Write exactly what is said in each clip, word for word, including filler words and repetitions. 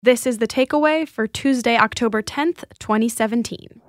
This is The Takeaway for Tuesday, October tenth, twenty seventeen.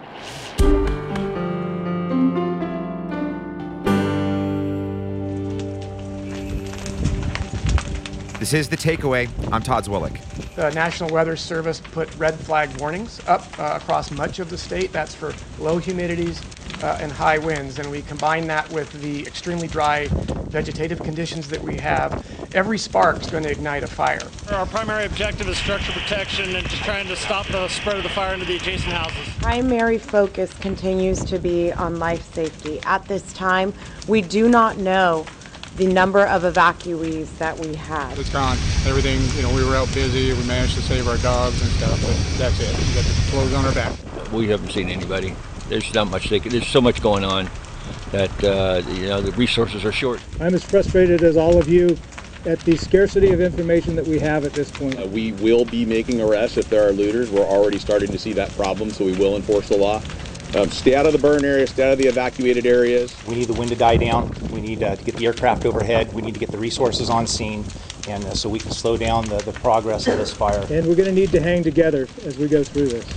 This is The Takeaway. I'm Todd Zwillick. The National Weather Service put red flag warnings up uh, across much of the state. That's for low humidities uh, and high winds. And we combine that with the extremely dry vegetative conditions that we have. Every spark is going to ignite a fire. Our primary objective is structural protection and just trying to stop the spread of the fire into the adjacent houses. Primary focus continues to be on life safety. At this time, we do not know the number of evacuees that we have. It's gone. Everything, you know, we were out busy. We managed to save our dogs and stuff, but that's it. We got the clothes on our back. We haven't seen anybody. There's not much they can, there's so much going on that, uh, you know, the resources are short. I'm as frustrated as all of you at the scarcity of information that we have at this point. Uh, we will be making arrests if there are looters. We're already starting to see that problem, so we will enforce the law. Um, stay out of the burn area, stay out of the evacuated areas. We need the wind to die down. We need uh, to get the aircraft overhead. We need to get the resources on scene, and uh, so we can slow down the, the progress of this fire. And we're going to need to hang together as we go through this.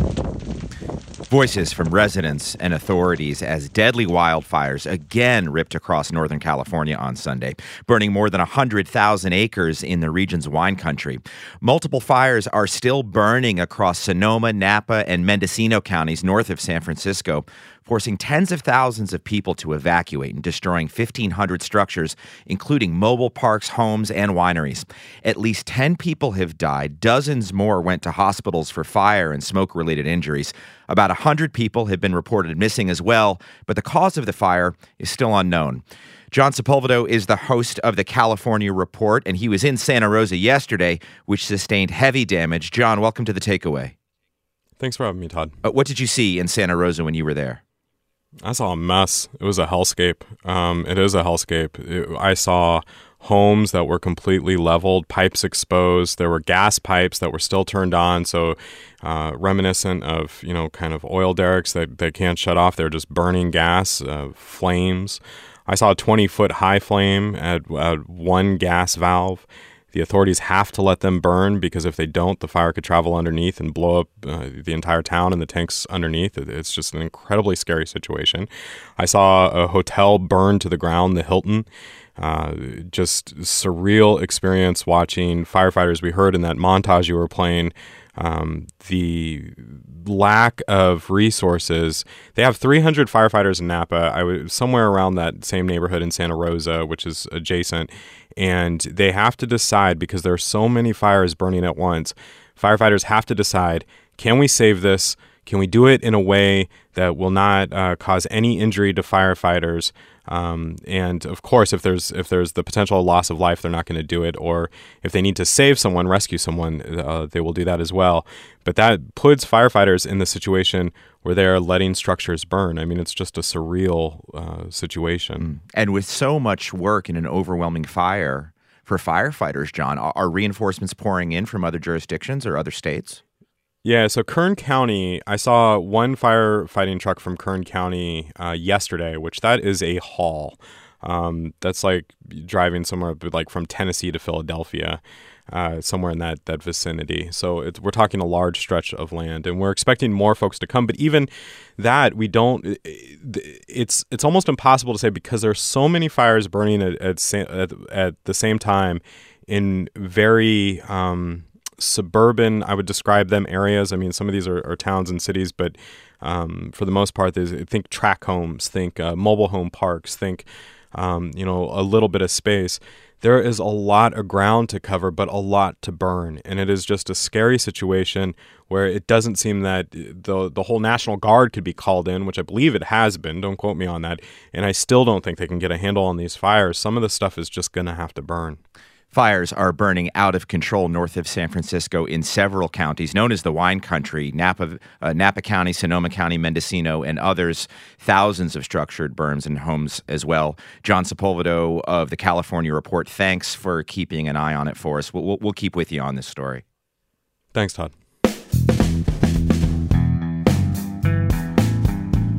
Voices from residents and authorities as deadly wildfires again ripped across Northern California on Sunday, burning more than one hundred thousand acres in the region's wine country. Multiple fires are still burning across Sonoma, Napa, and Mendocino counties north of San Francisco, forcing tens of thousands of people to evacuate and destroying fifteen hundred structures, including mobile parks, homes, and wineries. At least ten people have died. Dozens more went to hospitals for fire and smoke-related injuries. About one hundred people have been reported missing as well, but the cause of the fire is still unknown. John Sepulveda is the host of the California Report, and he was in Santa Rosa yesterday, which sustained heavy damage. John, welcome to The Takeaway. Thanks for having me, Todd. Uh, what did you see in Santa Rosa when you were there? I saw a mess. It was a hellscape. Um, it is a hellscape. It, I saw homes that were completely leveled, pipes exposed. There were gas pipes that were still turned on, so uh, reminiscent of, you know, kind of oil derricks that they can't shut off. They're just burning gas, uh, flames. I saw a twenty-foot high flame at, at one gas valve. The authorities have to let them burn because if they don't, the fire could travel underneath and blow up uh, the entire town and the tanks underneath. It's just an incredibly scary situation. I saw a hotel burn to the ground, the Hilton. Uh, just surreal experience watching firefighters. We heard in that montage you were playing um, the lack of resources. They have three hundred firefighters in Napa. I was somewhere around that same neighborhood in Santa Rosa, which is adjacent. And they have to decide, because there are so many fires burning at once, firefighters have to decide, can we save this? Can we do it in a way that will not uh, cause any injury to firefighters? Um, and of course, if there's if there's the potential loss of life, they're not going to do it. Or if they need to save someone, rescue someone, uh, they will do that as well. But that puts firefighters in the situation where they're letting structures burn. I mean, it's just a surreal uh, situation. And with so much work in an overwhelming fire for firefighters, John, are reinforcements pouring in from other jurisdictions or other states? Yeah, so Kern County, I saw one firefighting truck from Kern County uh, yesterday, which that is a haul. Um, that's like driving somewhere like from Tennessee to Philadelphia, uh, somewhere in that that vicinity. So it's, we're talking a large stretch of land, and we're expecting more folks to come. But even that, we don't. It's it's almost impossible to say because there's so many fires burning at at, at, at the same time in very Um, suburban, I would describe them, areas. I mean, some of these are, are towns and cities, but um, for the most part, there's, think tract homes, think uh, mobile home parks, think, um, you know, a little bit of space. There is a lot of ground to cover, but a lot to burn. And it is just a scary situation where it doesn't seem that the the whole National Guard could be called in, which I believe it has been. Don't quote me on that. And I still don't think they can get a handle on these fires. Some of the stuff is just going to have to burn. Fires are burning out of control north of San Francisco in several counties known as the wine country, Napa, uh, Napa County, Sonoma County, Mendocino, and others. Thousands of structured burns and homes as well. John Sepulveda of the California Report, thanks for keeping an eye on it for us. We'll, we'll keep with you on this story. Thanks, Todd.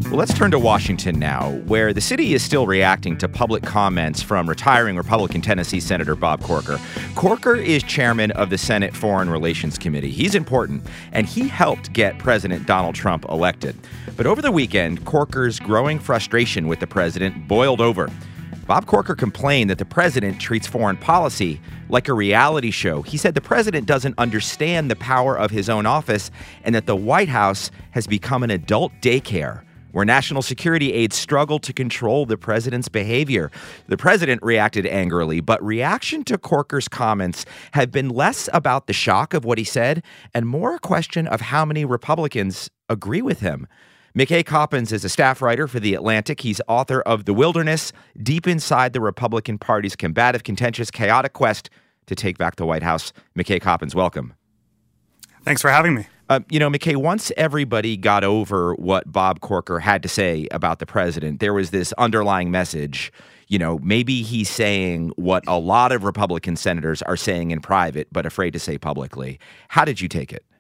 Well, let's turn to Washington now, where the city is still reacting to public comments from retiring Republican Tennessee Senator Bob Corker. Corker is chairman of the Senate Foreign Relations Committee. He's important, and he helped get President Donald Trump elected. But over the weekend, Corker's growing frustration with the president boiled over. Bob Corker complained that the president treats foreign policy like a reality show. He said the president doesn't understand the power of his own office and that the White House has become an adult daycare where national security aides struggle to control the president's behavior. The president reacted angrily, but reaction to Corker's comments have been less about the shock of what he said and more a question of how many Republicans agree with him. McKay Coppins is a staff writer for The Atlantic. He's author of The Wilderness, Deep Inside the Republican Party's Combative, Contentious, Chaotic Quest to Take Back the White House. McKay Coppins, welcome. Thanks for having me. Uh, you know, McKay, once everybody got over what Bob Corker had to say about the president, there was this underlying message. You know, maybe he's saying what a lot of Republican senators are saying in private, but afraid to say publicly. How did you take it?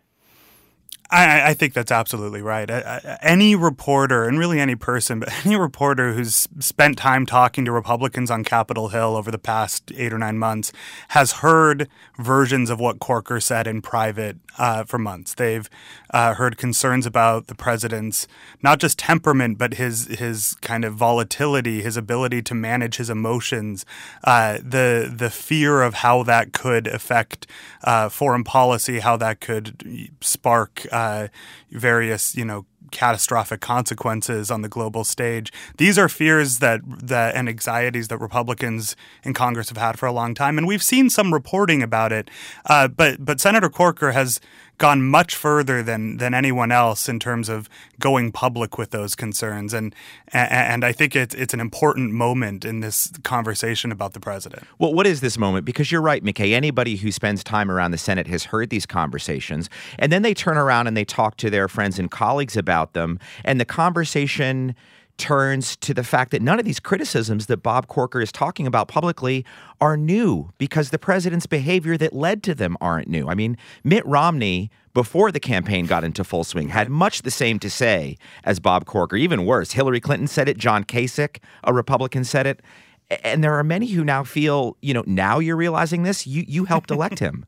I, I think that's absolutely right. I, I, any reporter, and really any person, but any reporter who's spent time talking to Republicans on Capitol Hill over the past eight or nine months has heard versions of what Corker said in private uh, for months. They've uh, heard concerns about the president's not just temperament, but his his kind of volatility, his ability to manage his emotions, uh, the the fear of how that could affect uh, foreign policy, how that could spark Uh, Uh, various, you know, catastrophic consequences on the global stage. These are fears that that and anxieties that Republicans in Congress have had for a long time, and we've seen some reporting about it. Uh, but but Senator Corker has gone much further than than anyone else in terms of going public with those concerns, and and I think it's it's an important moment in this conversation about the president. Well, what is this moment? Because you're right, McKay. Anybody who spends time around the Senate has heard these conversations, and then they turn around and they talk to their friends and colleagues about them, and the conversation turns to the fact that none of these criticisms that Bob Corker is talking about publicly are new because the president's behavior that led to them aren't new. I mean, Mitt Romney, before the campaign got into full swing, had much the same to say as Bob Corker. Even worse, Hillary Clinton said it, John Kasich, a Republican, said it. And there are many who now feel, you know, now you're realizing this, you, you helped elect him.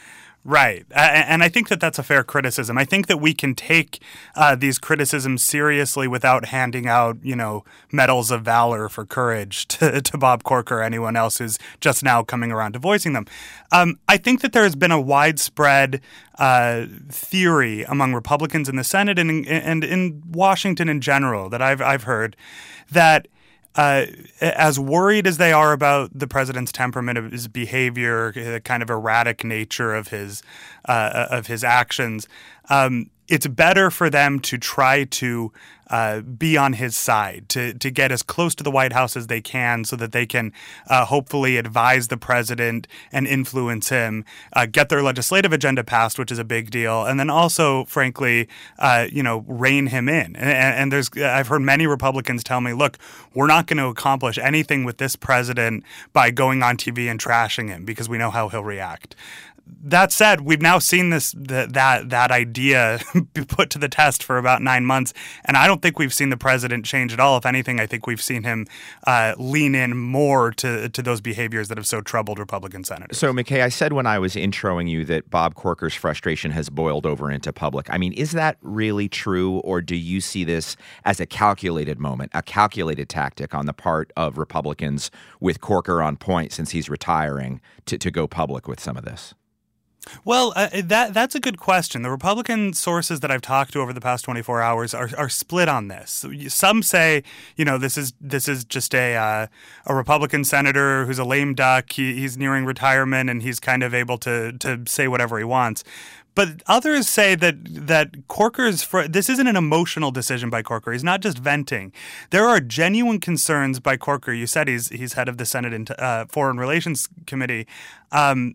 Right. And I think that that's a fair criticism. I think that we can take uh, these criticisms seriously without handing out, you know, medals of valor for courage to, to Bob Corker or anyone else who's just now coming around to voicing them. Um, I think that there has been a widespread uh, theory among Republicans in the Senate and in, and in Washington in general that I've I've heard that Uh, as worried as they are about the president's temperament, of his behavior, the kind of erratic nature of his uh, of his actions, um, it's better for them to try to uh, be on his side, to to get as close to the White House as they can so that they can uh, hopefully advise the president and influence him, uh, get their legislative agenda passed, which is a big deal, and then also, frankly, uh, you know, rein him in. And, and there's I've heard many Republicans tell me, look, we're not going to accomplish anything with this president by going on T V and trashing him because we know how he'll react. That said, we've now seen this that that, that idea be put to the test for about nine months, and I don't think we've seen the president change at all. If anything, I think we've seen him uh, lean in more to to those behaviors that have so troubled Republican senators. So, McKay, I said when I was introing you that Bob Corker's frustration has boiled over into public. I mean, is that really true, or do you see this as a calculated moment, a calculated tactic on the part of Republicans with Corker on point since he's retiring to, to go public with some of this? Well, uh, that that's a good question. The Republican sources that I've talked to over the past twenty-four hours are, are split on this. Some say, you know, this is this is just a uh, a Republican senator who's a lame duck. He, he's nearing retirement and he's kind of able to to say whatever he wants. But others say that that Corker's fr- this isn't an emotional decision by Corker. He's not just venting. There are genuine concerns by Corker. You said he's he's head of the Senate uh, Foreign Relations Committee. Um,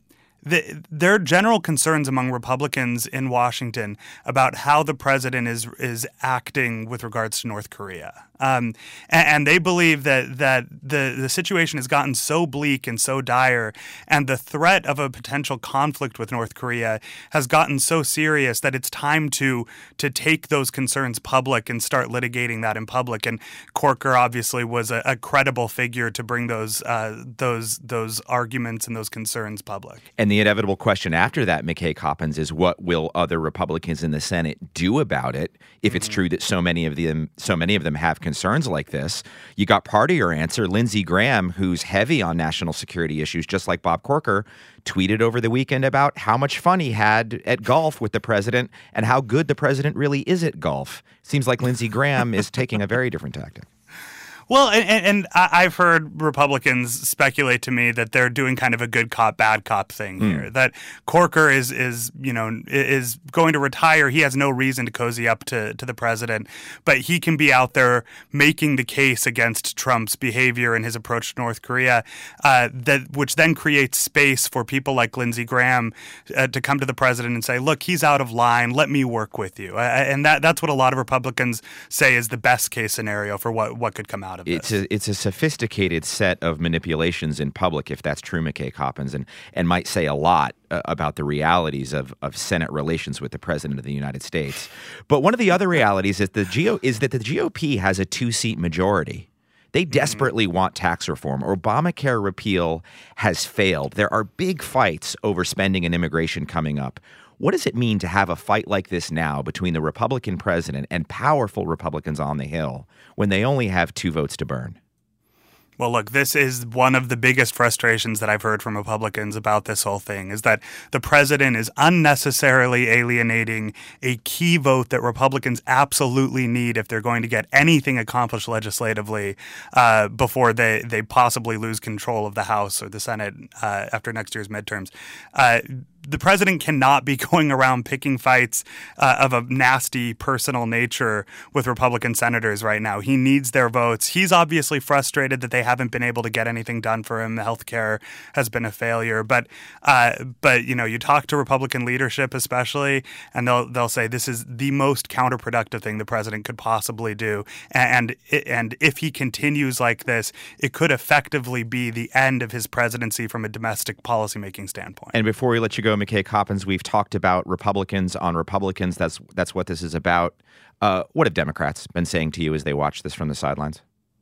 the, there are general concerns among Republicans in Washington about how the president is is acting with regards to North Korea. Um, and, and they believe that that the, the situation has gotten so bleak and so dire, and the threat of a potential conflict with North Korea has gotten so serious that it's time to to take those concerns public and start litigating that in public. And Corker obviously was a, a credible figure to bring those uh, those those arguments and those concerns public. And the inevitable question after that, McKay Coppins, is what will other Republicans in the Senate do about it if it's true that so many of them so many of them have concerns like this? You got part of your answer. Lindsey Graham, who's heavy on national security issues, just like Bob Corker, tweeted over the weekend about how much fun he had at golf with the president and how good the president really is at golf. Seems like Lindsey Graham is taking a very different tactic. Well, and, and I've heard Republicans speculate to me that they're doing kind of a good cop, bad cop thing here. Mm. That Corker is, is, you know, is going to retire. He has no reason to cozy up to, to the president, but he can be out there making the case against Trump's behavior and his approach to North Korea, uh, that which then creates space for people like Lindsey Graham uh, to come to the president and say, "Look, he's out of line. Let me work with you." Uh, and that that's what a lot of Republicans say is the best case scenario for what what could come out. It's a it's a sophisticated set of manipulations in public, if that's true, McKay Coppins, and and might say a lot uh, about the realities of, of Senate relations with the President of the United States. But one of the other realities is the G O is that the G O P has a two-seat majority. They desperately mm-hmm. want tax reform. Obamacare repeal has failed. There are big fights over spending and immigration coming up. What does it mean to have a fight like this now between the Republican president and powerful Republicans on the Hill when they only have two votes to burn? Well, look, this is one of the biggest frustrations that I've heard from Republicans about this whole thing, is that the president is unnecessarily alienating a key vote that Republicans absolutely need if they're going to get anything accomplished legislatively uh, before they, they possibly lose control of the House or the Senate uh, after next year's midterms. Uh, The president cannot be going around picking fights uh, of a nasty personal nature with Republican senators right now. He needs their votes. He's obviously frustrated that they haven't been able to get anything done for him. Healthcare has been a failure. But, uh, but you know, you talk to Republican leadership especially, and they'll they'll say this is the most counterproductive thing the president could possibly do. And and if he continues like this, it could effectively be the end of his presidency from a domestic policymaking standpoint. And before we let you go, McKay Coppins, we've talked about Republicans on Republicans. That's that's what this is about. Uh, what have Democrats been saying to you as they watch this from the sidelines?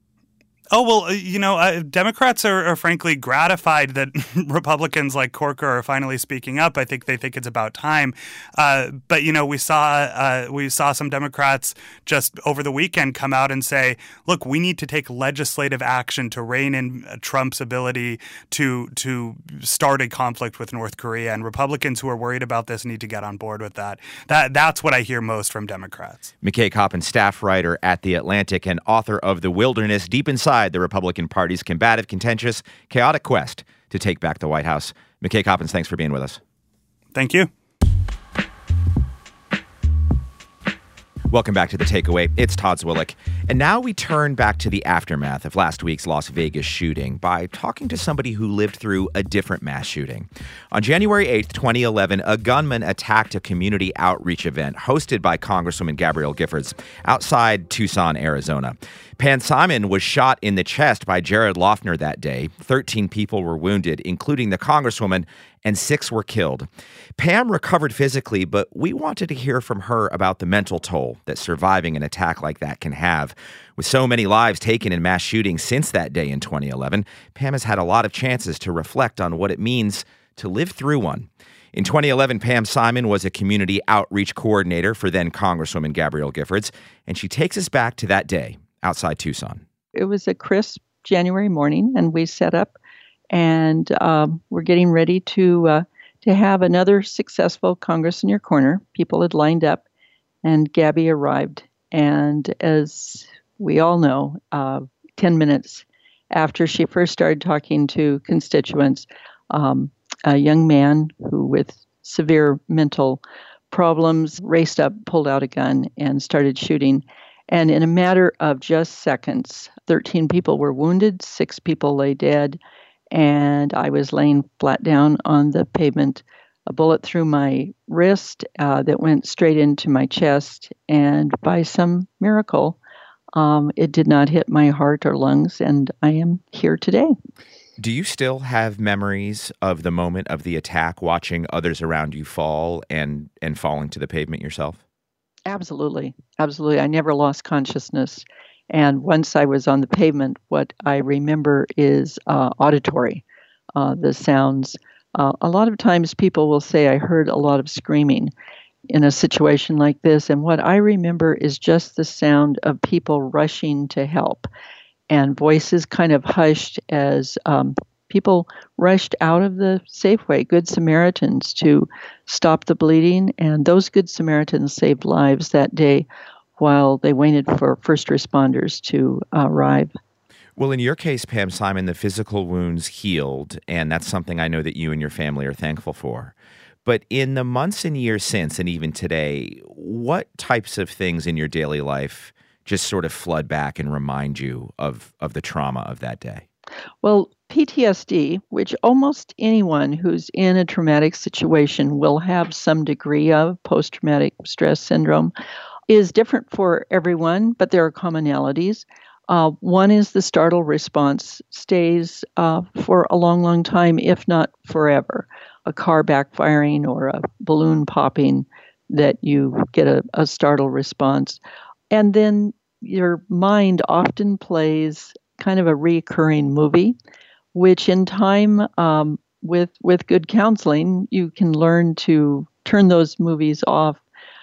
Oh, well, you know, uh, Democrats are, are frankly gratified that Republicans like Corker are finally speaking up. I think they think it's about time. Uh, but, you know, we saw uh, we saw some Democrats just over the weekend come out and say, look, we need to take legislative action to rein in Trump's ability to to start a conflict with North Korea. And Republicans who are worried about this need to get on board with that. That That's what I hear most from Democrats. McKay Coppins, staff writer at The Atlantic and author of The Wilderness, Deep Inside the Republican Party's combative, contentious, chaotic quest to take back the White House. McKay Coppins, thanks for being with us. Thank you. Welcome back to The Takeaway. It's Todd Zwillich. And now we turn back to the aftermath of last week's Las Vegas shooting by talking to somebody who lived through a different mass shooting. On January eighth, twenty eleven, a gunman attacked a community outreach event hosted by Congresswoman Gabrielle Giffords outside Tucson, Arizona. Pam Simon was shot in the chest by Jared Loughner that day. thirteen people were wounded, including the Congresswoman, and six were killed. Pam recovered physically, but we wanted to hear from her about the mental toll that surviving an attack like that can have. With so many lives taken in mass shootings since that day in twenty eleven, Pam has had a lot of chances to reflect on what it means to live through one. In twenty eleven, Pam Simon was a community outreach coordinator for then Congresswoman Gabrielle Giffords, and she takes us back to that day outside Tucson. It was a crisp January morning, and we set up, and um, we're getting ready to uh, to have another successful Congress in Your Corner. People had lined up, and Gabby arrived. And as we all know, uh, ten minutes after she first started talking to constituents, um, a young man who with severe mental problems raced up, pulled out a gun, and started shooting. And in a matter of just seconds, thirteen people were wounded, six people lay dead, and I was laying flat down on the pavement, a bullet through my wrist uh, that went straight into my chest, and by some miracle, um, it did not hit my heart or lungs, and I am here today. Do you still have memories of the moment of the attack, watching others around you fall and, and falling to the pavement yourself? Absolutely. Absolutely. I never lost consciousness. And once I was on the pavement, what I remember is uh, auditory, uh, the sounds. Uh, a lot of times people will say, I heard a lot of screaming in a situation like this. And what I remember is just the sound of people rushing to help, and voices kind of hushed as um, people rushed out of the Safeway, Good Samaritans, to stop the bleeding. And those Good Samaritans saved lives that day while they waited for first responders to uh, arrive. Well, in your case, Pam Simon, the physical wounds healed, and that's something I know that you and your family are thankful for. But in the months and years since, and even today, what types of things in your daily life just sort of flood back and remind you of, of the trauma of that day? Well, P T S D, which almost anyone who's in a traumatic situation will have some degree of, post-traumatic stress syndrome, is different for everyone, but there are commonalities. Uh, one is the startle response stays uh, for a long, long time, if not forever. A car backfiring or a balloon popping, that you get a, a startle response. And then your mind often plays kind of a recurring movie, which in time, um, with with good counseling, you can learn to turn those movies off.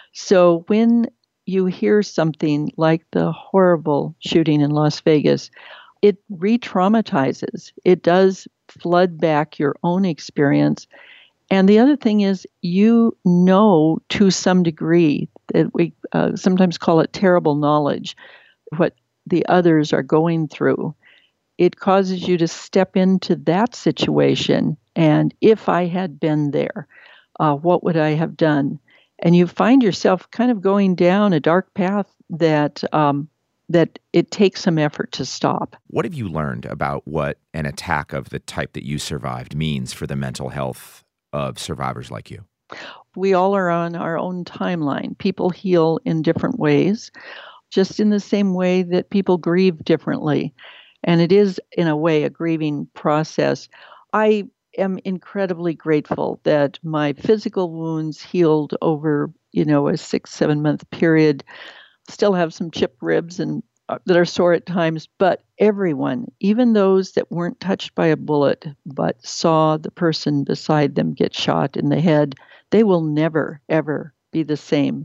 So when you hear something like the horrible shooting in Las Vegas, it re-traumatizes. It does flood back your own experience. And the other thing is, you know, to some degree, that we uh, sometimes call it terrible knowledge, what the others are going through. It causes you to step into that situation. And if I had been there, uh, what would I have done? And you find yourself kind of going down a dark path that um, that it takes some effort to stop. What have you learned about what an attack of the type that you survived means for the mental health of survivors like you? We all are on our own timeline. People heal in different ways, just in the same way that people grieve differently. And it is, in a way, a grieving process. I am incredibly grateful that my physical wounds healed over, you know, a six, seven month period. Still have some chipped ribs and uh, that are sore at times, but everyone, even those that weren't touched by a bullet, but saw the person beside them get shot in the head, they will never, ever be the same.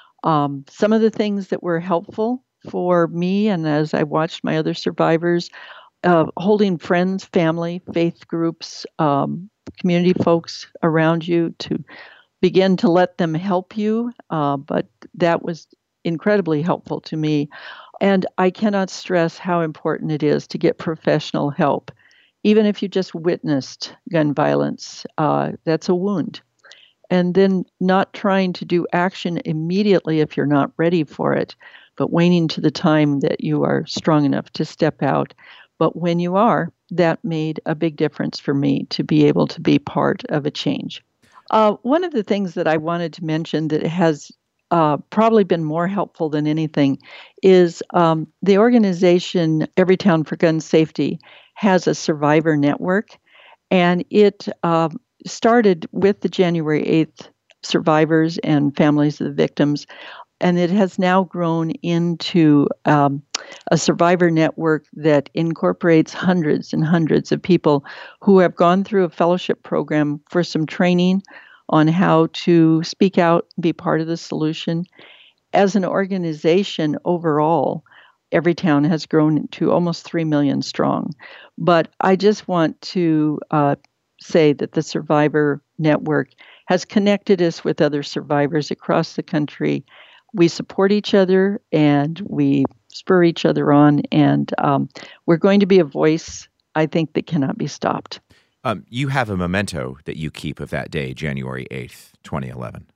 Um, some of the things that were helpful for me, and as I watched my other survivors, uh, holding friends, family, faith groups, um, community folks around you to begin to let them help you. Uh, but that was incredibly helpful to me. And I cannot stress how important it is to get professional help. Even if you just witnessed gun violence, uh, that's a wound. And then not trying to do action immediately if you're not ready for it, but waiting to the time that you are strong enough to step out. But when you are, that made a big difference for me to be able to be part of a change. Uh, one of the things that I wanted to mention that has uh, probably been more helpful than anything is um, the organization Everytown for Gun Safety has a survivor network, and it uh, started with the January eighth survivors and families of the victims, and it has now grown into um, a survivor network that incorporates hundreds and hundreds of people who have gone through a fellowship program for some training on how to speak out and be part of the solution. As an organization overall, Everytown has grown to almost three million strong. But I just want to uh, say that the Survivor Network has connected us with other survivors across the country. We support each other and we spur each other on, and um, we're going to be a voice, I think, that cannot be stopped. Um, you have a memento that you keep of that day, January eighth, twenty eleven.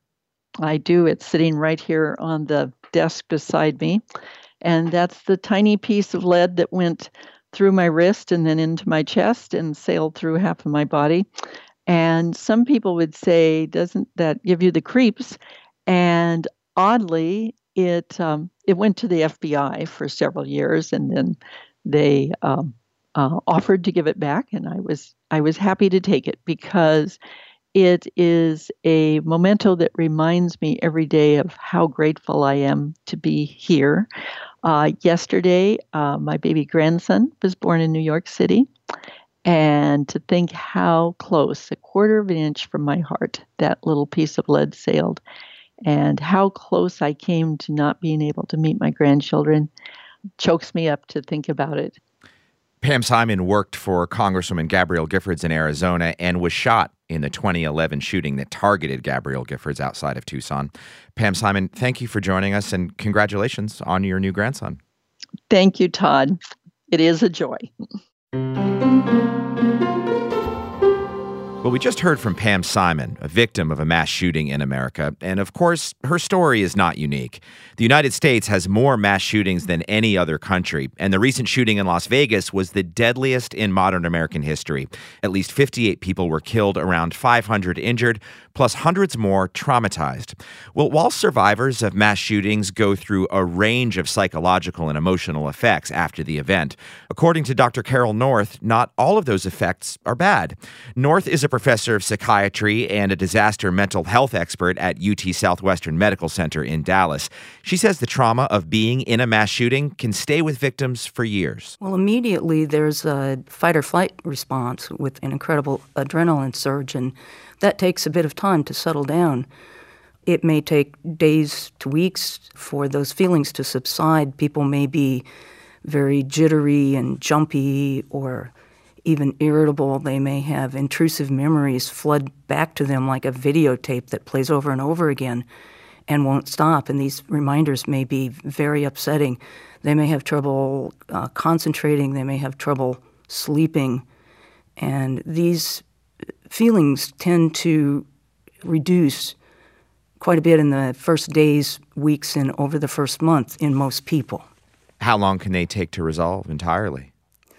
I do. It's sitting right here on the desk beside me. And that's the tiny piece of lead that went through my wrist and then into my chest and sailed through half of my body. And some people would say, doesn't that give you the creeps? And oddly, it um, it went to the F B I for several years, and then they um, uh, offered to give it back, and I was I was happy to take it because it is a memento that reminds me every day of how grateful I am to be here. Uh, yesterday, uh, my baby grandson was born in New York City, and to think how close, a quarter of an inch from my heart, that little piece of lead sailed, and how close I came to not being able to meet my grandchildren, chokes me up to think about it. Pam Simon worked for Congresswoman Gabrielle Giffords in Arizona and was shot in the twenty eleven shooting that targeted Gabrielle Giffords outside of Tucson. Pam Simon, thank you for joining us, and congratulations on your new grandson. Thank you, Todd. It is a joy. Well, we just heard from Pam Simon, a victim of a mass shooting in America. And of course, her story is not unique. The United States has more mass shootings than any other country. And the recent shooting in Las Vegas was the deadliest in modern American history. At least fifty-eight people were killed, around five hundred injured, plus hundreds more traumatized. Well, while survivors of mass shootings go through a range of psychological and emotional effects after the event, according to Doctor Carol North, not all of those effects are bad. North is a professor of psychiatry and a disaster mental health expert at U T Southwestern Medical Center in Dallas. She says the trauma of being in a mass shooting can stay with victims for years. Well, immediately there's a fight or flight response with an incredible adrenaline surge, and that takes a bit of time to settle down. It may take days to weeks for those feelings to subside. People may be very jittery and jumpy or even irritable. They may have intrusive memories flood back to them like a videotape that plays over and over again and won't stop. And these reminders may be very upsetting. They may have trouble uh, concentrating. They may have trouble sleeping. And these feelings tend to reduce quite a bit in the first days, weeks, and over the first month in most people. How long can they take to resolve entirely?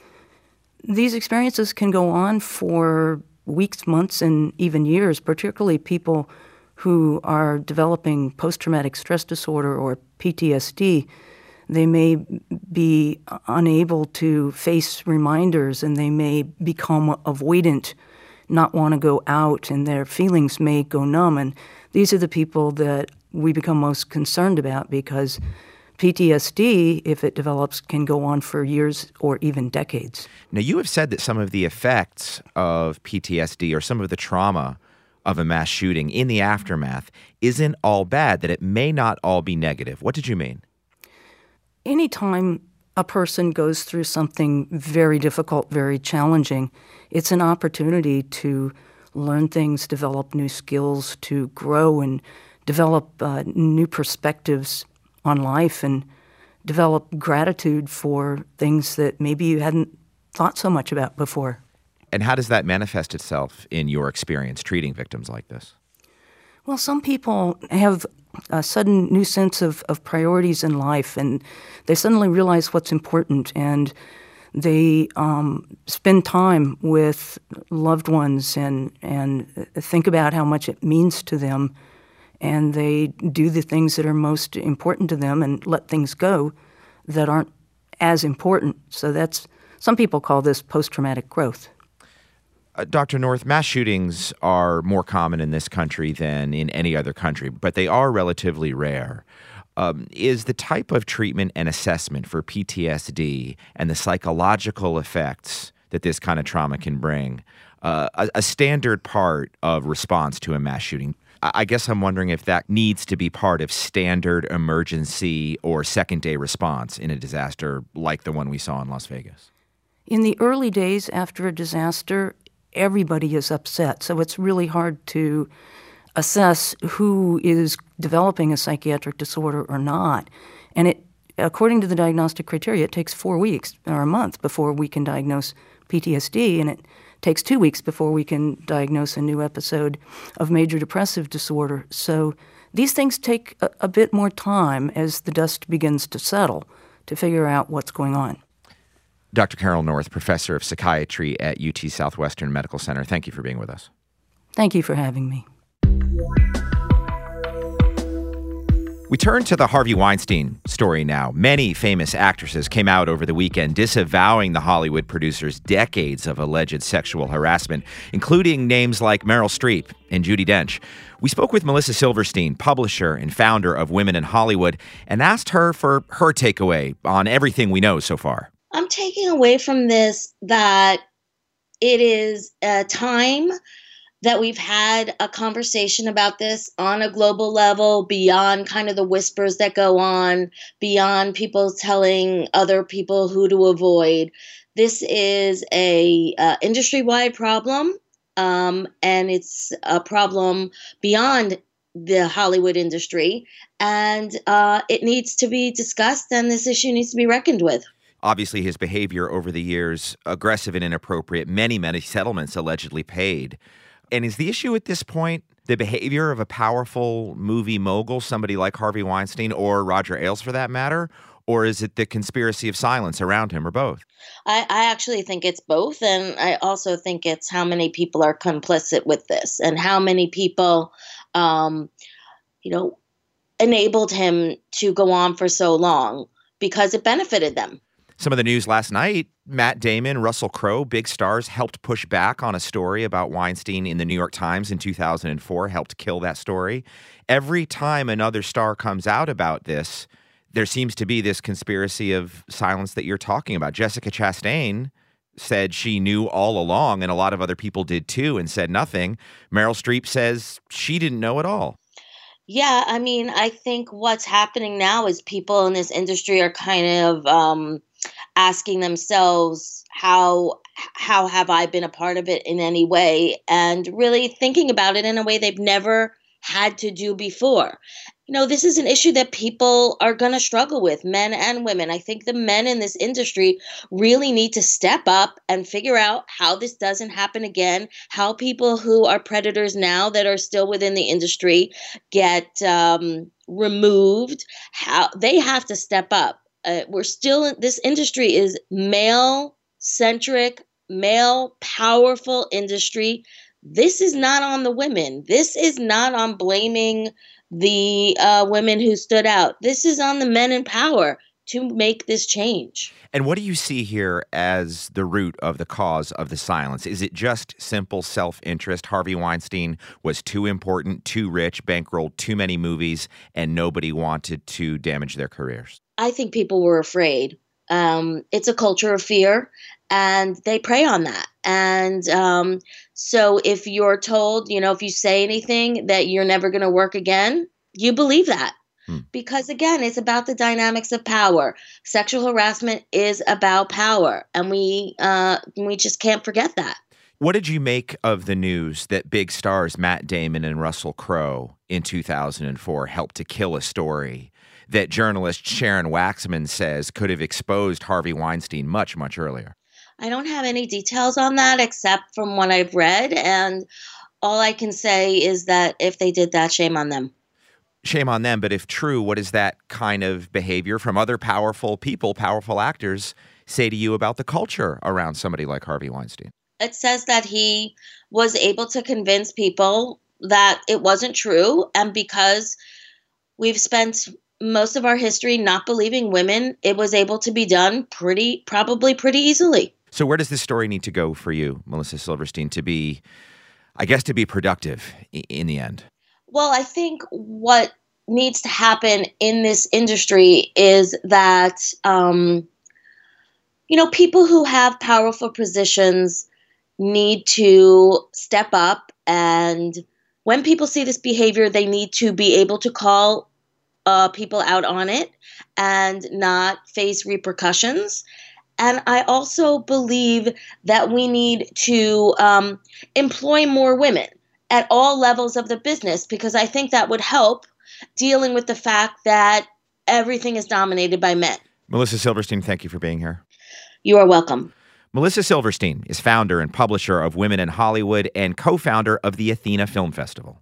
These experiences can go on for weeks, months, and even years, particularly people who are developing post-traumatic stress disorder or P T S D. They may be unable to face reminders, and they may become avoidant, not want to go out, and their feelings may go numb. And these are the people that we become most concerned about because P T S D, if it develops, can go on for years or even decades. Now, you have said that some of the effects of P T S D or some of the trauma of a mass shooting in the aftermath isn't all bad, that it may not all be negative. What did you mean? Anytime a person goes through something very difficult, very challenging, it's an opportunity to learn things, develop new skills, to grow and develop uh, new perspectives on life and develop gratitude for things that maybe you hadn't thought so much about before. And how does that manifest itself in your experience treating victims like this? Well, some people have a sudden new sense of, of priorities in life, and they suddenly realize what's important, and they um, spend time with loved ones and, and think about how much it means to them, and they do the things that are most important to them and let things go that aren't as important. So that's, some people call this post-traumatic growth. Uh, Doctor North, mass shootings are more common in this country than in any other country, but they are relatively rare. Um, is the type of treatment and assessment for P T S D and the psychological effects that this kind of trauma can bring uh, a, a standard part of response to a mass shooting? I guess I'm wondering if that needs to be part of standard emergency or second-day response in a disaster like the one we saw in Las Vegas. In the early days after a disaster, everybody is upset, so it's really hard to assess who is developing a psychiatric disorder or not. And it, according to the diagnostic criteria, it takes four weeks or a month before we can diagnose P T S D, and it takes two weeks before we can diagnose a new episode of major depressive disorder. So these things take a, a bit more time as the dust begins to settle to figure out what's going on. Doctor Carol North, professor of psychiatry at U T Southwestern Medical Center. Thank you for being with us. Thank you for having me. We turn to the Harvey Weinstein story now. Many famous actresses came out over the weekend disavowing the Hollywood producer's decades of alleged sexual harassment, including names like Meryl Streep and Judi Dench. We spoke with Melissa Silverstein, publisher and founder of Women in Hollywood, and asked her for her takeaway on everything we know so far. I'm taking away from this that it is a time that we've had a conversation about this on a global level, beyond kind of the whispers that go on, beyond people telling other people who to avoid. This is a uh, industry-wide problem, um, and it's a problem beyond the Hollywood industry, and uh, it needs to be discussed, and this issue needs to be reckoned with. Obviously, his behavior over the years, aggressive and inappropriate, many, many settlements allegedly paid. And is the issue at this point the behavior of a powerful movie mogul, somebody like Harvey Weinstein or Roger Ailes for that matter? Or is it the conspiracy of silence around him, or both? I, I actually think it's both. And I also think it's how many people are complicit with this and how many people, um, you know, enabled him to go on for so long because it benefited them. Some of the news last night, Matt Damon, Russell Crowe, big stars, helped push back on a story about Weinstein in the New York Times in two thousand four, helped kill that story. Every time another star comes out about this, there seems to be this conspiracy of silence that you're talking about. Jessica Chastain said she knew all along, and a lot of other people did too, and said nothing. Meryl Streep says she didn't know at all. Yeah, I mean, I think what's happening now is people in this industry are kind of um, asking themselves, how how have I been a part of it in any way? And really thinking about it in a way they've never had to do before. You know, this is an issue that people are going to struggle with, men and women. I think the men in this industry really need to step up and figure out how this doesn't happen again, how people who are predators now that are still within the industry get um, removed, how they have to step up. Uh, we're still in this industry is male centric, male powerful industry. This is not on the women. This is not on blaming the uh, women who stood out. This is on the men in power to make this change. And what do you see here as the root of the cause of the silence? Is it just simple self-interest? Harvey Weinstein was too important, too rich, bankrolled too many movies, and nobody wanted to damage their careers? I think people were afraid. Um, it's a culture of fear, and they prey on that. And um, so if you're told, you know, if you say anything that you're never going to work again, you believe that. Hmm. Because, again, it's about the dynamics of power. Sexual harassment is about power, and we uh, we just can't forget that. What did you make of the news that big stars Matt Damon and Russell Crowe in two thousand four helped to kill a story that journalist Sharon Waxman says could have exposed Harvey Weinstein much, much earlier? I don't have any details on that except from what I've read, and all I can say is that if they did that, shame on them. Shame on them, but if true, what does that kind of behavior from other powerful people, powerful actors, say to you about the culture around somebody like Harvey Weinstein? It says that he was able to convince people that it wasn't true, and because we've spent most of our history not believing women, it was able to be done pretty, probably pretty easily. So where does this story need to go for you, Melissa Silverstein, to be, I guess, to be productive in the end? Well, I think what needs to happen in this industry is that, um, you know, people who have powerful positions need to step up. And when people see this behavior, they need to be able to call uh, people out on it and not face repercussions. And I also believe that we need to um, employ more women at all levels of the business, because I think that would help dealing with the fact that everything is dominated by men. Melissa Silverstein, thank you for being here. You are welcome. Melissa Silverstein is founder and publisher of Women in Hollywood and co-founder of the Athena Film Festival.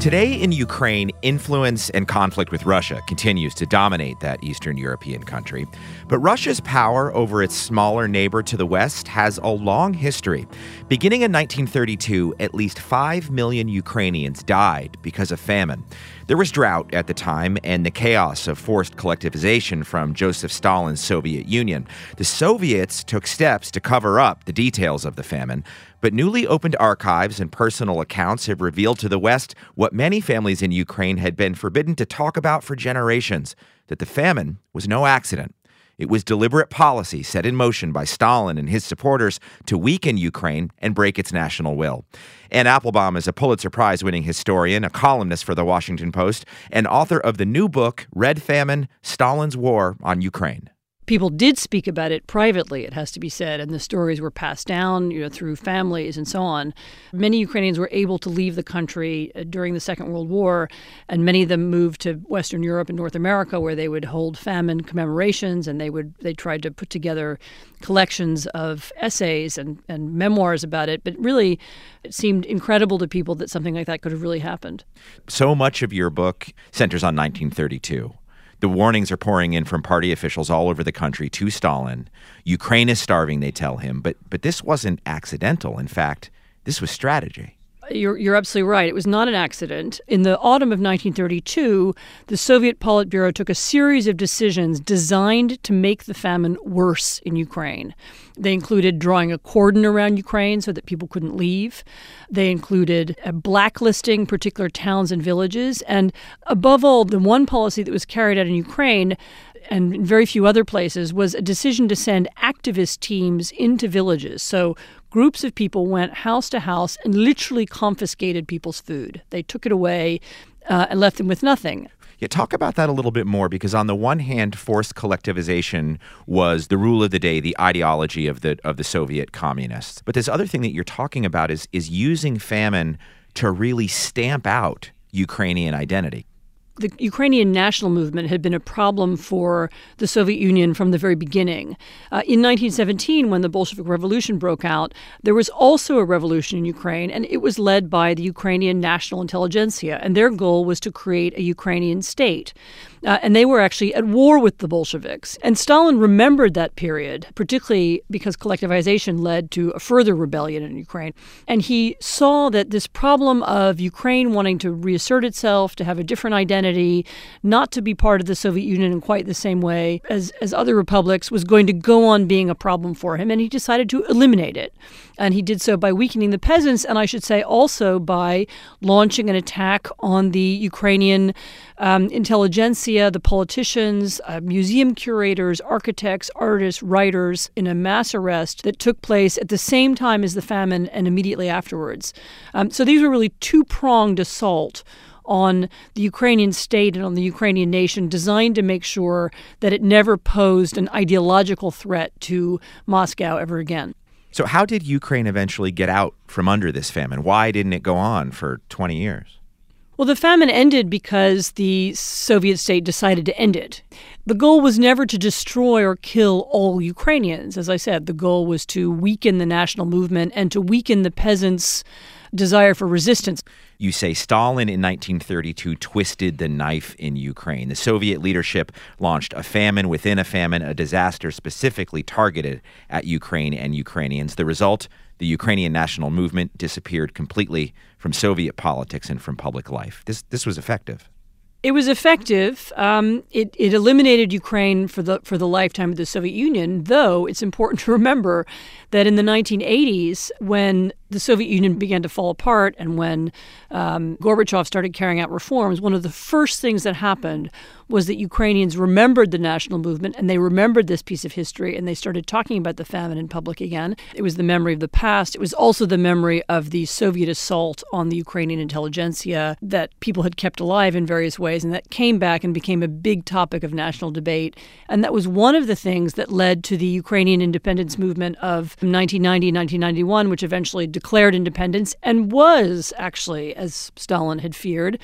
Today in Ukraine, influence and conflict with Russia continues to dominate that Eastern European country. But Russia's power over its smaller neighbor to the west has a long history. Beginning in nineteen thirty-two, at least five million Ukrainians died because of famine. There was drought at the time and the chaos of forced collectivization from Joseph Stalin's Soviet Union. The Soviets took steps to cover up the details of the famine, but newly opened archives and personal accounts have revealed to the West what many families in Ukraine had been forbidden to talk about for generations, that the famine was no accident. It was deliberate policy set in motion by Stalin and his supporters to weaken Ukraine and break its national will. Anne Applebaum is a Pulitzer Prize-winning historian, a columnist for The Washington Post, and author of the new book, Red Famine, Stalin's War on Ukraine. People did speak about it privately, it has to be said, and the stories were passed down, you know, through families and so on. Many Ukrainians were able to leave the country during the Second World War, and many of them moved to Western Europe and North America, where they would hold famine commemorations, and they would they tried to put together collections of essays and, and memoirs about it. But really, it seemed incredible to people that something like that could have really happened. So much of your book centers on nineteen thirty-two. The warnings are pouring in from party officials all over the country to Stalin. Ukraine is starving, they tell him. But but this wasn't accidental. In fact, this was strategy. You're, you're absolutely right. It was not an accident. In the autumn of nineteen thirty-two, the Soviet Politburo took a series of decisions designed to make the famine worse in Ukraine. They included drawing a cordon around Ukraine so that people couldn't leave. They included blacklisting particular towns and villages. And above all, the one policy that was carried out in Ukraine and in very few other places was a decision to send activist teams into villages. So groups of people went house to house and literally confiscated people's food. They took it away uh, and left them with nothing. Yeah, talk about that a little bit more, because on the one hand, forced collectivization was the rule of the day, the ideology of the of the Soviet communists. But this other thing that you're talking about is is using famine to really stamp out Ukrainian identity. The Ukrainian national movement had been a problem for the Soviet Union from the very beginning. Uh, in nineteen seventeen, when the Bolshevik Revolution broke out, there was also a revolution in Ukraine, and it was led by the Ukrainian National Intelligentsia, and their goal was to create a Ukrainian state. Uh, and they were actually at war with the Bolsheviks. And Stalin remembered that period, particularly because collectivization led to a further rebellion in Ukraine. And he saw that this problem of Ukraine wanting to reassert itself, to have a different identity, not to be part of the Soviet Union in quite the same way as, as other republics, was going to go on being a problem for him. And he decided to eliminate it. And he did so by weakening the peasants, and I should say also by launching an attack on the Ukrainian um, intelligentsia, the politicians, uh, museum curators, architects, artists, writers, in a mass arrest that took place at the same time as the famine and immediately afterwards. Um, so these were really two-pronged assault on the Ukrainian state and on the Ukrainian nation, designed to make sure that it never posed an ideological threat to Moscow ever again. So how did Ukraine eventually get out from under this famine? Why didn't it go on for twenty years? Well, the famine ended because the Soviet state decided to end it. The goal was never to destroy or kill all Ukrainians. As I said, the goal was to weaken the national movement and to weaken the peasants' desire for resistance. You say Stalin in nineteen thirty-two twisted the knife in Ukraine. The Soviet leadership launched a famine within a famine, a disaster specifically targeted at Ukraine and Ukrainians. The result, the Ukrainian national movement disappeared completely from Soviet politics and from public life. This this was effective. It was effective. Um, it, it eliminated Ukraine for the for the lifetime of the Soviet Union, though it's important to remember that in the nineteen eighties, when the Soviet Union began to fall apart and when um, Gorbachev started carrying out reforms, one of the first things that happened was that Ukrainians remembered the national movement and they remembered this piece of history and they started talking about the famine in public again. It was the memory of the past. It was also the memory of the Soviet assault on the Ukrainian intelligentsia that people had kept alive in various ways, and that came back and became a big topic of national debate. And that was one of the things that led to the Ukrainian independence movement of nineteen ninety, nineteen ninety-one, which eventually declared independence and was actually, as Stalin had feared,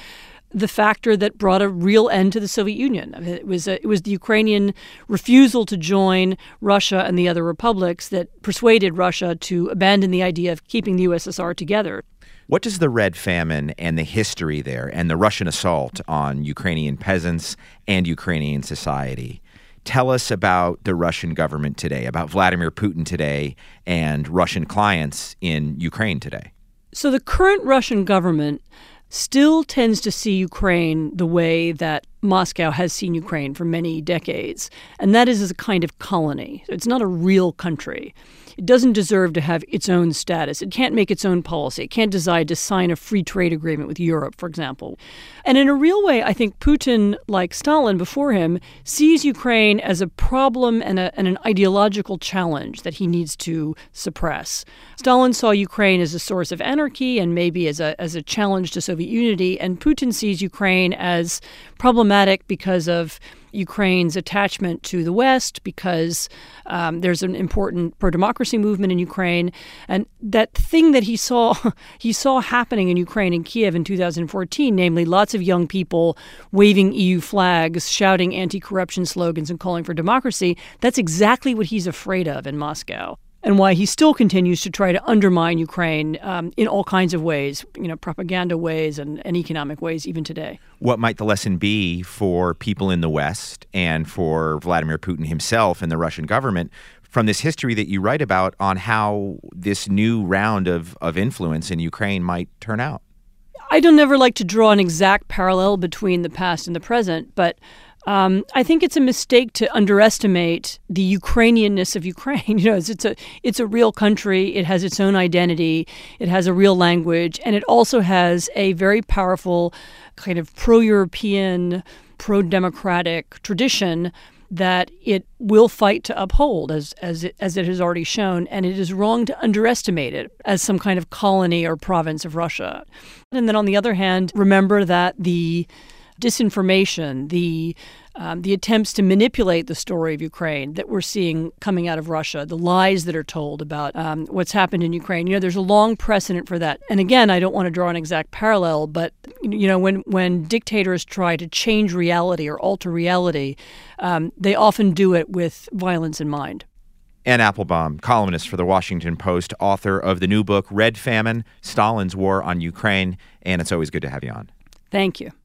the factor that brought a real end to the Soviet Union. It was a, it was the Ukrainian refusal to join Russia and the other republics that persuaded Russia to abandon the idea of keeping the U S S R together. What does the Red Famine and the history there and the Russian assault on Ukrainian peasants and Ukrainian society tell us about the Russian government today, about Vladimir Putin today and Russian clients in Ukraine today? So the current Russian government still tends to see Ukraine the way that Moscow has seen Ukraine for many decades, and that is as a kind of colony. It's not a real country. It doesn't deserve to have its own status. It can't make its own policy. It can't decide to sign a free trade agreement with Europe, for example. And in a real way, I think Putin, like Stalin before him, sees Ukraine as a problem and, a, and an ideological challenge that he needs to suppress. Stalin saw Ukraine as a source of anarchy and maybe as a, as a challenge to Soviet unity, and Putin sees Ukraine as problematic because of Ukraine's attachment to the West, because um, there's an important pro-democracy movement in Ukraine. And that thing that he saw he saw happening in Ukraine in Kiev in two thousand fourteen, namely lots of young people waving E U flags, shouting anti-corruption slogans and calling for democracy, that's exactly what he's afraid of in Moscow. And why he still continues to try to undermine Ukraine um, in all kinds of ways, you know, propaganda ways and, and economic ways, even today. What might the lesson be for people in the West and for Vladimir Putin himself and the Russian government from this history that you write about on how this new round of, of influence in Ukraine might turn out? I don't ever like to draw an exact parallel between the past and the present, but Um, I think it's a mistake to underestimate the Ukrainianness of Ukraine. You know, it's, it's a it's a real country. It has its own identity. It has a real language, and it also has a very powerful kind of pro-European, pro-democratic tradition that it will fight to uphold, as as it, as it has already shown. And it is wrong to underestimate it as some kind of colony or province of Russia. And then on the other hand, remember that the disinformation, the um, the attempts to manipulate the story of Ukraine that we're seeing coming out of Russia, the lies that are told about um, what's happened in Ukraine. You know, there's a long precedent for that. And again, I don't want to draw an exact parallel, but you know, when when dictators try to change reality or alter reality, um, they often do it with violence in mind. Anne Applebaum, columnist for The Washington Post, author of the new book, Red Famine, Stalin's War on Ukraine. And it's always good to have you on. Thank you.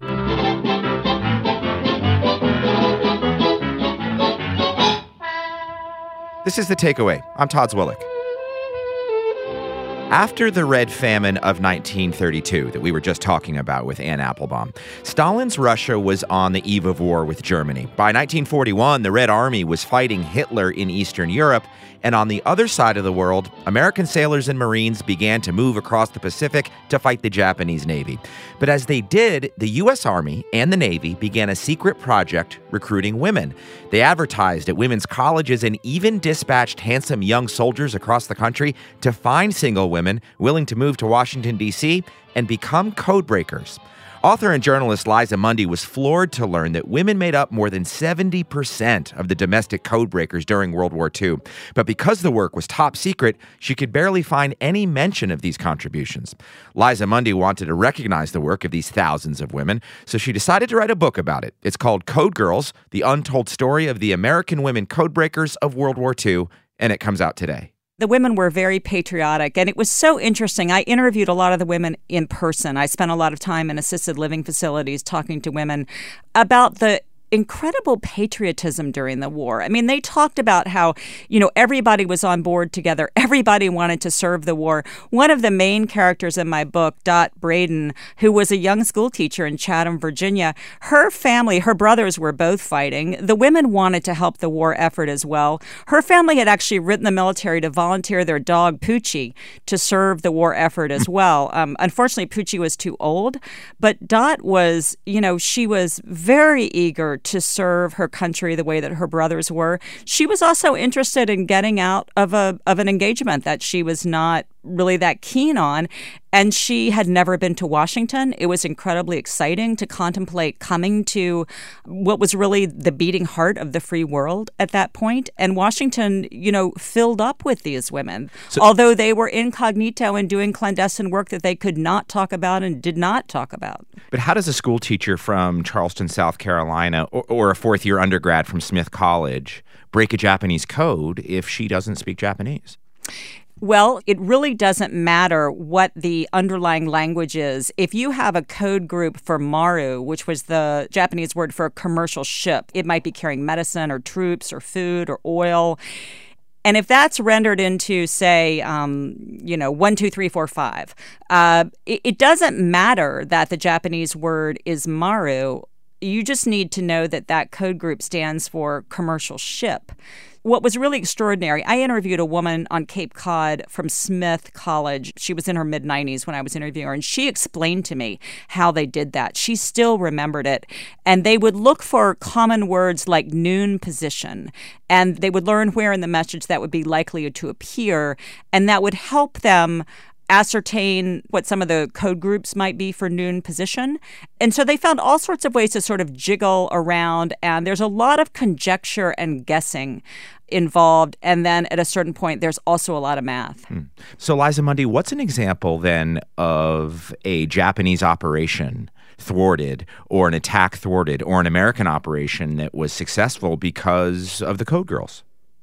This is The Takeaway. I'm Todd Zwillich. After the Red Famine of nineteen thirty-two that we were just talking about with Anne Applebaum, Stalin's Russia was on the eve of war with Germany. By nineteen forty-one, the Red Army was fighting Hitler in Eastern Europe, and on the other side of the world, American sailors and Marines began to move across the Pacific to fight the Japanese Navy. But as they did, the U S Army and the Navy began a secret project recruiting women. They advertised at women's colleges and even dispatched handsome young soldiers across the country to find single women willing to move to Washington, D C and become code breakers. Author and journalist Liza Mundy was floored to learn that women made up more than seventy percent of the domestic code breakers during World War Two. But because the work was top secret, she could barely find any mention of these contributions. Liza Mundy wanted to recognize the work of these thousands of women, so she decided to write a book about it. It's called Code Girls, The Untold Story of the American Women Code Breakers of World War Two, and it comes out today. The women were very patriotic, and it was so interesting. I interviewed a lot of the women in person. I spent a lot of time in assisted living facilities talking to women about the incredible patriotism during the war. I mean, they talked about how, you know, everybody was on board together. Everybody wanted to serve the war. One of the main characters in my book, Dot Braden, who was a young school teacher in Chatham, Virginia, her family, her brothers were both fighting. The women wanted to help the war effort as well. Her family had actually written the military to volunteer their dog, Poochie, to serve the war effort as well. Um, unfortunately, Poochie was too old, but Dot was, you know, she was very eager to serve her country the way that her brothers were. She was also interested in getting out of a of an engagement that she was not really that keen on. And she had never been to Washington. It was incredibly exciting to contemplate coming to what was really the beating heart of the free world at that point. And Washington, you know, filled up with these women, so, although they were incognito and doing clandestine work that they could not talk about and did not talk about. But how does a school teacher from Charleston, South Carolina, or, or a fourth-year undergrad from Smith College break a Japanese code if she doesn't speak Japanese? Well, it really doesn't matter what the underlying language is. If you have a code group for maru, which was the Japanese word for a commercial ship, it might be carrying medicine or troops or food or oil. And if that's rendered into, say, um, you know, one, two, three, four, five, uh, it, it doesn't matter that the Japanese word is maru. You just need to know that that code group stands for commercial ship. What was really extraordinary, I interviewed a woman on Cape Cod from Smith College. She was in her mid-nineties when I was interviewing her, and she explained to me how they did that. She still remembered it. And they would look for common words like noon position, and they would learn where in the message that would be likely to appear, and that would help them ascertain what some of the code groups might be for noon position. And so they found all sorts of ways to sort of jiggle around, and there's a lot of conjecture and guessing involved. And then at a certain point, there's also a lot of math. Hmm. So, Liza Mundy, what's an example then of a Japanese operation thwarted, or an attack thwarted, or an American operation that was successful because of the Code Girls?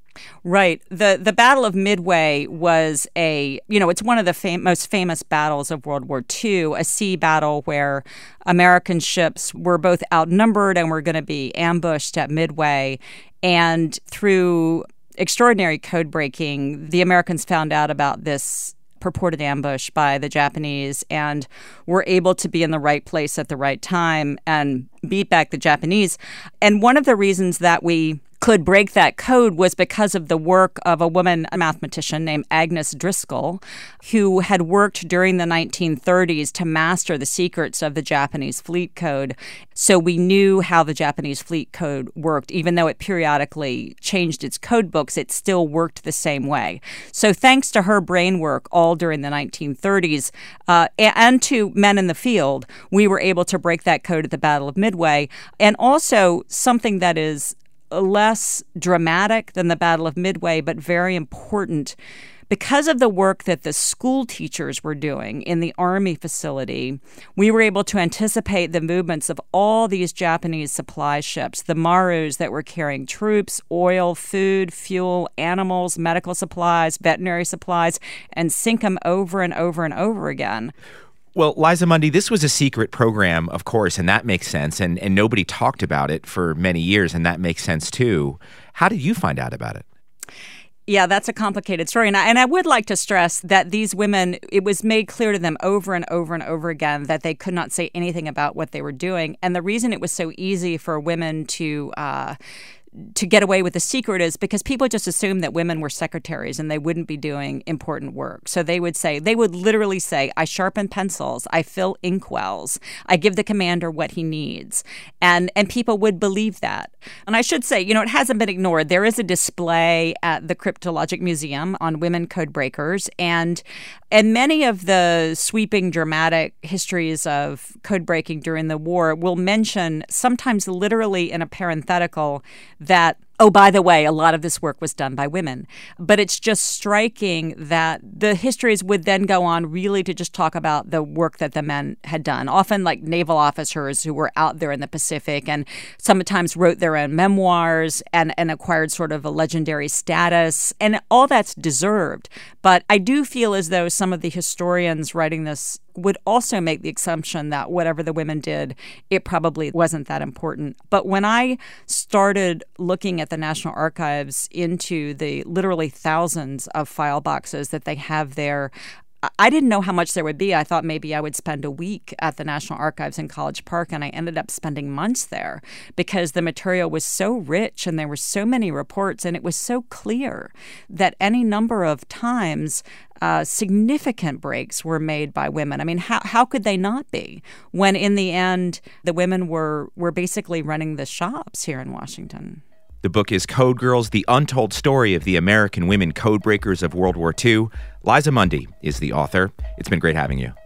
Right. The the Battle of Midway was a, you know, it's one of the fam- most famous battles of World War Two, a sea battle where American ships were both outnumbered and were going to be ambushed at Midway. And through extraordinary code breaking, the Americans found out about this purported ambush by the Japanese and were able to be in the right place at the right time and beat back the Japanese. And one of the reasons that we could break that code was because of the work of a woman, a mathematician named Agnes Driscoll, who had worked during the nineteen thirties to master the secrets of the Japanese fleet code. So we knew how the Japanese fleet code worked. Even though it periodically changed its code books, it still worked the same way. So thanks to her brain work all during the nineteen thirties uh, and to men in the field, we were able to break that code at the Battle of Midway. And also something that is less dramatic than the Battle of Midway, but very important. Because of the work that the school teachers were doing in the Army facility, we were able to anticipate the movements of all these Japanese supply ships, the Marus that were carrying troops, oil, food, fuel, animals, medical supplies, veterinary supplies, and sink them over and over and over again. Well, Liza Mundy, this was a secret program, of course, and that makes sense. And, and nobody talked about it for many years, and that makes sense, too. How did you find out about it? Yeah, that's a complicated story. And I, and I would like to stress that these women, it was made clear to them over and over and over again that they could not say anything about what they were doing. And the reason it was so easy for women to uh, to get away with the secret is because people just assumed that women were secretaries and they wouldn't be doing important work. So they would say, they would literally say, I sharpen pencils, I fill inkwells, I give the commander what he needs. And and people would believe that. And I should say, you know, it hasn't been ignored. There is a display at the Cryptologic Museum on women code breakers. And and many of the sweeping, dramatic histories of code breaking during the war will mention, sometimes literally in a parenthetical, that, oh, by the way, a lot of this work was done by women. But it's just striking that the histories would then go on really to just talk about the work that the men had done, often like naval officers who were out there in the Pacific and sometimes wrote their own memoirs and, and acquired sort of a legendary status. And all that's deserved. But I do feel as though some of the historians writing this would also make the assumption that whatever the women did, it probably wasn't that important. But when I started looking at the National Archives into the literally thousands of file boxes that they have there, I didn't know how much there would be. I thought maybe I would spend a week at the National Archives in College Park, and I ended up spending months there because the material was so rich and there were so many reports, and it was so clear that any number of times uh, significant breaks were made by women. I mean, how how could they not be when in the end the women were were basically running the shops here in Washington? The book is Code Girls, The Untold Story of the American Women Codebreakers of World War Two. Liza Mundy is the author. It's been great having you.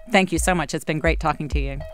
Thank you so much. It's been great talking to you.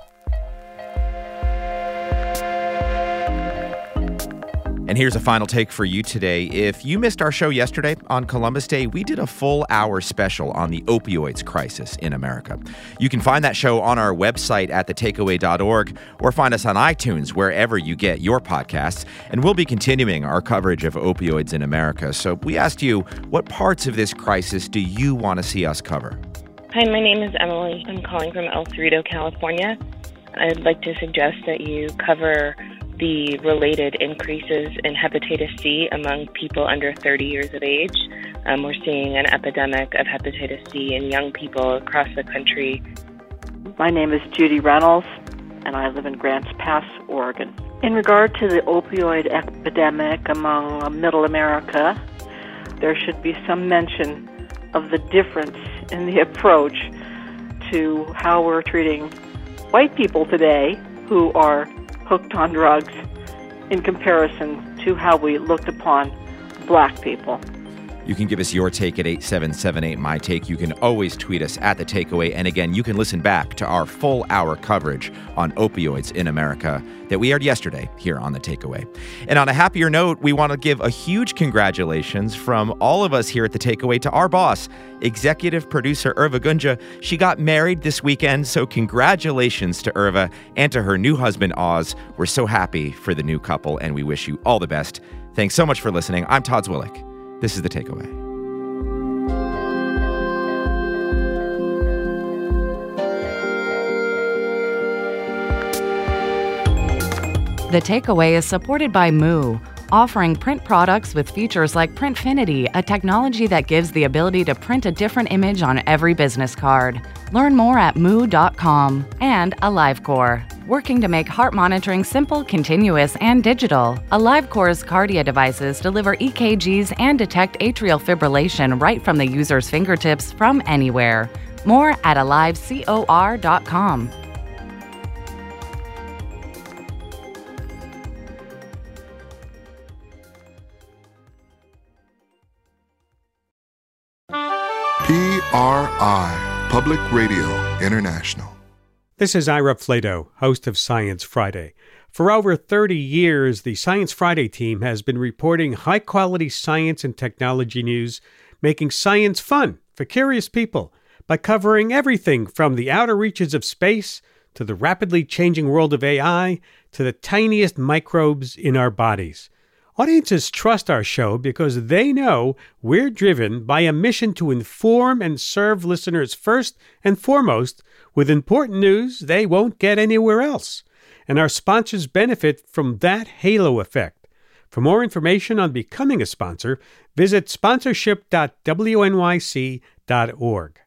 And here's a final take for you today. If you missed our show yesterday on Columbus Day, we did a full hour special on the opioids crisis in America. You can find that show on our website at the takeaway dot org or find us on iTunes, wherever you get your podcasts. And we'll be continuing our coverage of opioids in America. So we asked you, what parts of this crisis do you want to see us cover? Hi, my name is Emily. I'm calling from El Cerrito, California. I'd like to suggest that you cover the related increases in hepatitis C among people under thirty years of age. Um, we're seeing an epidemic of hepatitis C in young people across the country. My name is Judy Reynolds, and I live in Grants Pass, Oregon. In regard to the opioid epidemic among Middle America, there should be some mention of the difference in the approach to how we're treating white people today who are hooked on drugs in comparison to how we looked upon black people. You can give us your take at eight seven seven eight, my take. You can always tweet us at The Takeaway. And again, you can listen back to our full hour coverage on opioids in America that we aired yesterday here on The Takeaway. And on a happier note, we want to give a huge congratulations from all of us here at The Takeaway to our boss, executive producer Irva Gunja. She got married this weekend, so congratulations to Irva and to her new husband, Oz. We're so happy for the new couple, and we wish you all the best. Thanks so much for listening. I'm Todd Zwillick. This is The Takeaway. The Takeaway is supported by Moo, offering print products with features like Printfinity, a technology that gives the ability to print a different image on every business card. Learn more at moo dot com. And AliveCor, working to make heart monitoring simple, continuous, and digital. AliveCor's Cardia devices deliver E K Gs and detect atrial fibrillation right from the user's fingertips from anywhere. More at alive cor dot com. P R I, Public Radio International. This is Ira Flato, host of Science Friday. For over thirty years, the Science Friday team has been reporting high-quality science and technology news, making science fun for curious people by covering everything from the outer reaches of space to the rapidly changing world of A I to the tiniest microbes in our bodies. Audiences trust our show because they know we're driven by a mission to inform and serve listeners first and foremost with important news they won't get anywhere else. And our sponsors benefit from that halo effect. For more information on becoming a sponsor, visit sponsorship dot w n y c dot org.